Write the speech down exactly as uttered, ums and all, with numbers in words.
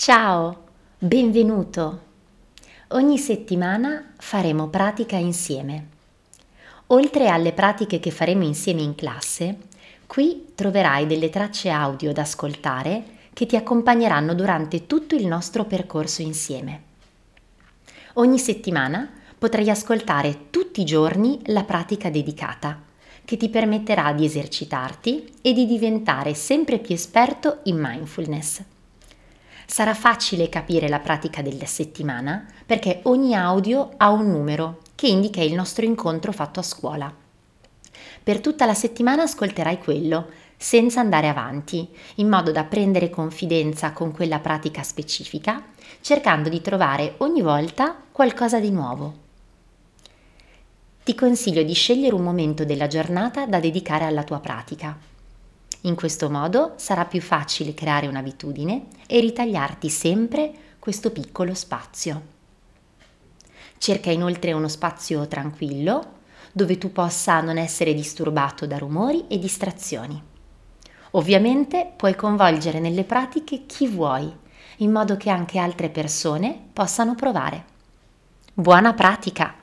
Ciao, benvenuto! Ogni settimana faremo pratica insieme. Oltre alle pratiche che faremo insieme in classe, qui troverai delle tracce audio da ascoltare che ti accompagneranno durante tutto il nostro percorso insieme. Ogni settimana potrai ascoltare tutti i giorni la pratica dedicata, che ti permetterà di esercitarti e di diventare sempre più esperto in mindfulness. Sarà facile capire la pratica della settimana perché ogni audio ha un numero che indica il nostro incontro fatto a scuola. Per tutta la settimana ascolterai quello, senza andare avanti, in modo da prendere confidenza con quella pratica specifica, cercando di trovare ogni volta qualcosa di nuovo. Ti consiglio di scegliere un momento della giornata da dedicare alla tua pratica. In questo modo sarà più facile creare un'abitudine e ritagliarti sempre questo piccolo spazio. Cerca inoltre uno spazio tranquillo dove tu possa non essere disturbato da rumori e distrazioni. Ovviamente puoi coinvolgere nelle pratiche chi vuoi, in modo che anche altre persone possano provare. Buona pratica!